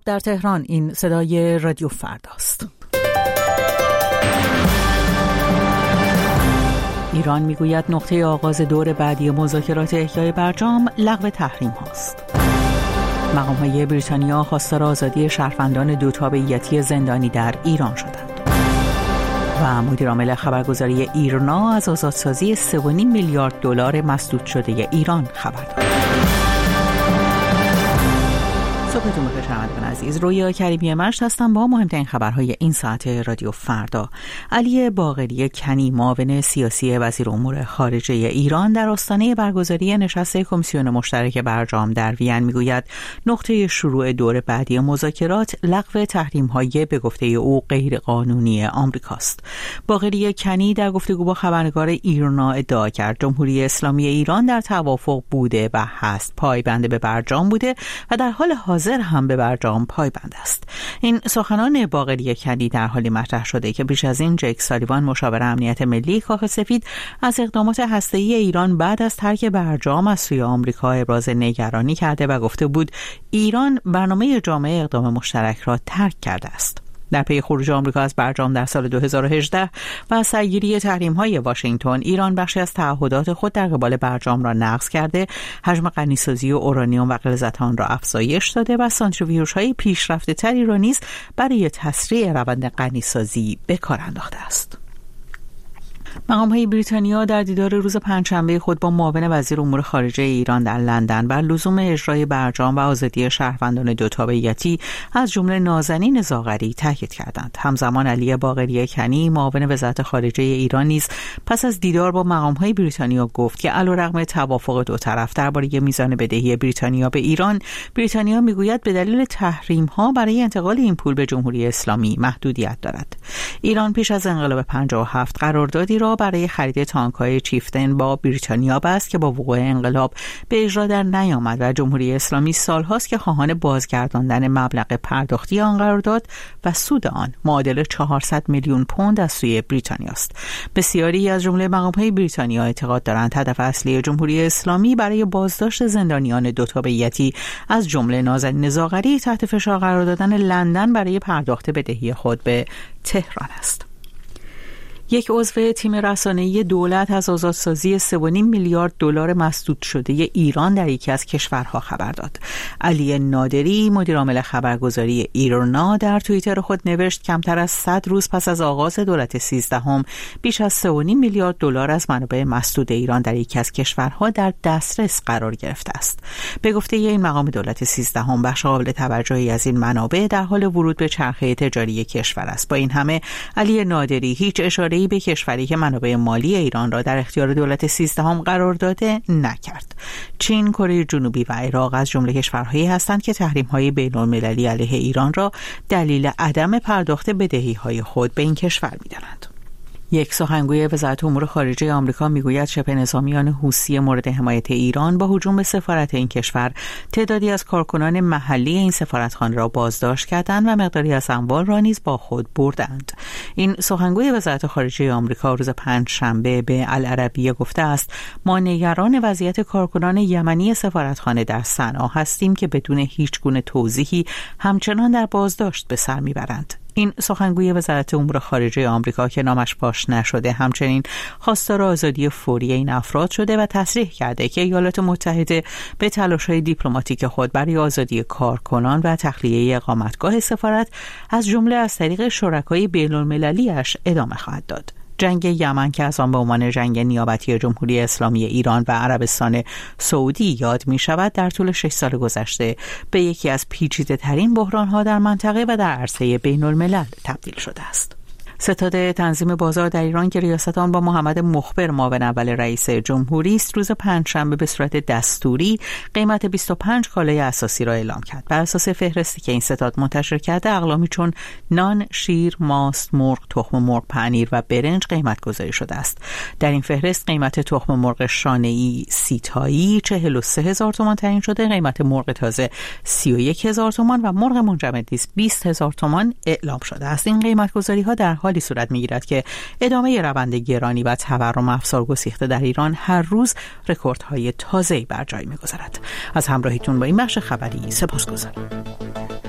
در تهران. این صدای رادیو فرداست. ایران میگوید نقطه آغاز دور بعدی مذاکرات احیای برجام لغو تحریم هاست. مقام‌های بریتانیا خواستار آزادی شهروندان دو تابعیتی زندانی در ایران شدند. و مدیرعامل خبرگزاری ایرنا از آزادسازی 3.5 میلیارد دلار مسدود شده ایران خبر داد. صبحتون بخیر شنوندگان عزیز. رویا کریمی مشت هستم با مهمترین خبرهای این ساعت رادیو فردا. علی باقری کنی، معاون سیاسی وزیر امور خارجه ایران، در آستانه برگزاری نشست کمیسیون مشترک برجام در وین میگوید نقطه شروع دور بعدی مذاکرات لغو تحریم‌های به گفته او غیر قانونی آمریکاست. باقری کنی در گفتگو با خبرنگار ایرنا ادعا کرد جمهوری اسلامی ایران در توافق بوده و هست، پایبند به برجام بوده و در حال حاضر هم به برجام پایبند است. این سخنان باقری کنی در حالی مطرح شده که پیش از این جک سالیوان، مشاور امنیت ملی کاخ سفید، از اقدامات هسته‌ای ایران بعد از ترک برجام از سوی آمریکا ابراز نگرانی کرده و گفته بود ایران برنامه جامعه اقدام مشترک را ترک کرده است. در پی خروج آمریکا از برجام در سال 2018 و از سرگیری تحریم‌های واشنگتن، ایران بخشی از تعهدات خود در قبال برجام را نقض کرده، حجم غنیسازی اورانیوم و غلظت آن را افزایش داده و سانتریفیوژهای پیشرفته‌تری را نیز برای تسریع روند غنیسازی به کار انداخته است. مقام‌های بریتانیا در دیدار روز پنجشنبه خود با معاون وزیر امور خارجه ایران در لندن بر لزوم اجرای برجام و آزادی شهروندان دو تابعیتی از جمله نازنین زاغری تاکید کردند. همزمان علی باقری کنی، معاون وزارت خارجه ایران، نیز پس از دیدار با مقام‌های بریتانیا گفت که علیرغم توافق دو طرف درباره میزان بدهی بریتانیا به ایران، بریتانیا میگوید به دلیل تحریم‌ها برای انتقال این پول به جمهوری اسلامی محدودیت دارد. ایران پیش از انقلاب 57 قراردادی را برای خرید تانک‌های چیفتن با بریتانیا بست که با وقوع انقلاب به اجرا در نیامد و جمهوری اسلامی سالهاست که خواهان بازگرداندن مبلغ پرداختی آن قرارداد و سود آن معادل 400 میلیون پوند از سوی بریتانیا است. بسیاری از جمله مقام‌های بریتانیا اعتقاد دارند هدف اصلی جمهوری اسلامی برای بازداشت زندانیان دو تابعیتی از جمله نازنین زاغری تحت فشار قرار دادن لندن برای پرداخت بدهی خود به تهران است. یک عضو تیم رسانه‌ای دولت از آزادسازی 3.5 میلیارد دلار مسدود شده ایران در یکی از کشورها خبر داد. علی نادری، مدیرعامل خبرگزاری ایرنا، در توییتر خود نوشت کمتر از 100 روز پس از آغاز دولت 13 بیش از 3.5 میلیارد دلار از منابع مسدود ایران در یکی از کشورها در دسترس قرار گرفته است. به گفته این مقام، دولت 13 بخش قابل توجهی از این منابع در حال ورود به چرخه تجاری کشور است. با این همه علی نادری هیچ اشاره به کشوری که منابع مالی ایران را در اختیار دولت 13 قرار داده نکرد. چین، کره جنوبی و عراق از جمله کشورهایی هستند که تحریم‌های بین‌المللی علیه ایران را دلیل عدم پرداخت بدهی‌های خود به این کشور می‌دانند. یک سخنگوی وزارت امور خارجه آمریکا میگوید شبه نظامیان حوثی مورد حمایت ایران با هجوم به سفارت این کشور تعدادی از کارکنان محلی این سفارتخانه را بازداشت کردند و مقداری از اموال را نیز با خود بردند. این سخنگوی وزارت خارجه آمریکا روز پنجشنبه به العربیه گفته است ما نگران وضعیت کارکنان یمنی سفارتخانه در صنعا هستیم که بدون هیچ گونه توضیحی همچنان در بازداشت به سر میبرند. این سخنگوی وزارت امور خارجه آمریکا که نامش فاش نشده همچنین خواستار آزادی فوری این افراد شده و تصریح کرده که ایالات متحده به تلاش‌های دیپلماتیک خود برای آزادی کارکنان و تخلیه اقامتگاه سفارت از جمله از طریق شرکای بین‌المللی‌اش ادامه خواهد داد. جنگ یمن که از آن به عنوان جنگ نیابتی جمهوری اسلامی ایران و عربستان سعودی یاد می شود، در طول 6 سال گذشته به یکی از پیچیده‌ترین بحران‌ها در منطقه و در عرصه بین‌الملل تبدیل شده است. ستاد تنظیم بازار در ایران که ریاست آن با محمد مخبر معاون اول رئیس جمهوری است، روز پنجشنبه به صورت دستوری قیمت 25 کالای اساسی را اعلام کرد. بر اساس فهرستی که این ستاد منتشر کرده، اقلامی چون نان، شیر، ماست، مرغ، تخم مرغ، پنیر و برنج قیمت گذاری شده است. در این فهرست قیمت تخم مرغ شانه‌ای 30 تایی 43000 تومان تعیین شده، قیمت مرغ تازه 31000 تومان و مرغ منجمد نیز 20000 تومان اعلام شده است. این قیمت گذاری‌ها در حالی صورت می‌گیرد که ادامه روند گرانی و تورم افزار گسیخته در ایران هر روز رکوردهای تازه‌ای بر جای می‌گذارد. از همراهیتون با این بخش خبری سپاسگزارم.